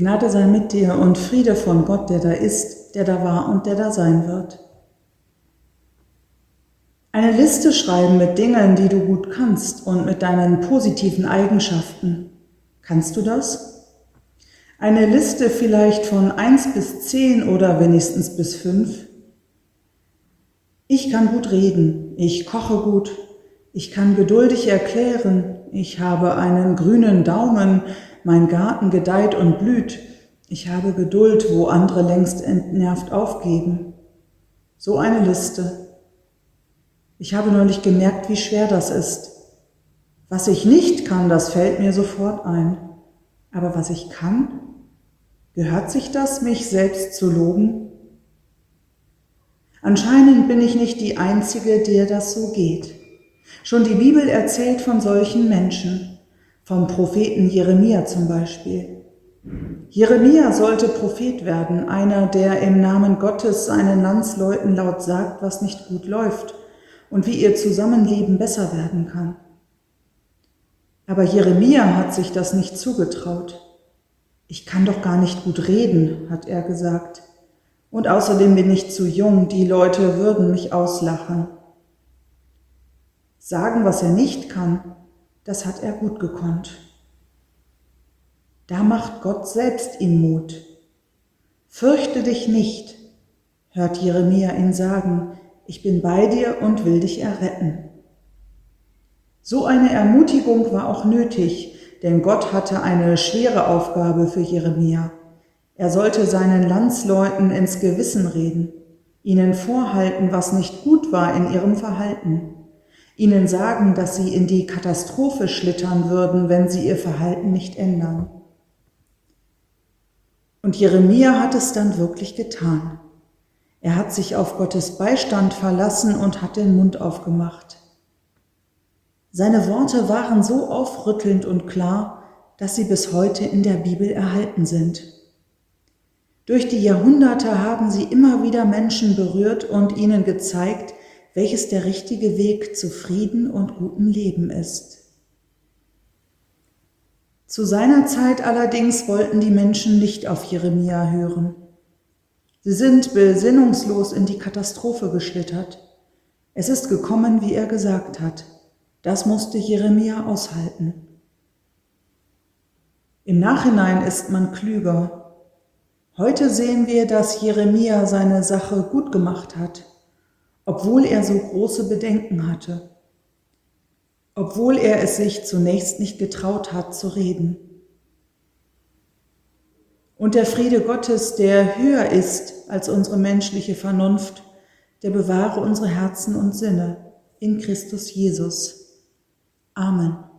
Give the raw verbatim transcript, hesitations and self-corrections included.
Gnade sei mit dir und Friede von Gott, der da ist, der da war und der da sein wird. Eine Liste schreiben mit Dingen, die du gut kannst und mit deinen positiven Eigenschaften. Kannst du das? Eine Liste vielleicht von eins bis zehn oder wenigstens bis fünf. Ich kann gut reden, ich koche gut, ich kann geduldig erklären, ich habe einen grünen Daumen, mein Garten gedeiht und blüht, ich habe Geduld, wo andere längst entnervt aufgeben. So eine Liste. Ich habe neulich gemerkt, wie schwer das ist. Was ich nicht kann, das fällt mir sofort ein. Aber was ich kann, gehört sich das, mich selbst zu loben? Anscheinend bin ich nicht die Einzige, der das so geht. Schon die Bibel erzählt von solchen Menschen, vom Propheten Jeremia zum Beispiel. Jeremia sollte Prophet werden, einer, der im Namen Gottes seinen Landsleuten laut sagt, was nicht gut läuft und wie ihr Zusammenleben besser werden kann. Aber Jeremia hat sich das nicht zugetraut. Ich kann doch gar nicht gut reden, hat er gesagt. Und außerdem bin ich zu jung, die Leute würden mich auslachen. Sagen, was er nicht kann, das hat er gut gekonnt. Da macht Gott selbst ihm Mut. Fürchte dich nicht, hört Jeremia ihn sagen, ich bin bei dir und will dich erretten. So eine Ermutigung war auch nötig, denn Gott hatte eine schwere Aufgabe für Jeremia. Er sollte seinen Landsleuten ins Gewissen reden, ihnen vorhalten, was nicht gut war in ihrem Verhalten, ihnen sagen, dass sie in die Katastrophe schlittern würden, wenn sie ihr Verhalten nicht ändern. Und Jeremia hat es dann wirklich getan. Er hat sich auf Gottes Beistand verlassen und hat den Mund aufgemacht. Seine Worte waren so aufrüttelnd und klar, dass sie bis heute in der Bibel erhalten sind. Durch die Jahrhunderte haben sie immer wieder Menschen berührt und ihnen gezeigt, welches der richtige Weg zu Frieden und gutem Leben ist. Zu seiner Zeit allerdings wollten die Menschen nicht auf Jeremia hören. Sie sind besinnungslos in die Katastrophe geschlittert. Es ist gekommen, wie er gesagt hat. Das musste Jeremia aushalten. Im Nachhinein ist man klüger. Heute sehen wir, dass Jeremia seine Sache gut gemacht hat, obwohl er so große Bedenken hatte, obwohl er es sich zunächst nicht getraut hat zu reden. Und der Friede Gottes, der höher ist als unsere menschliche Vernunft, der bewahre unsere Herzen und Sinne in Christus Jesus. Amen.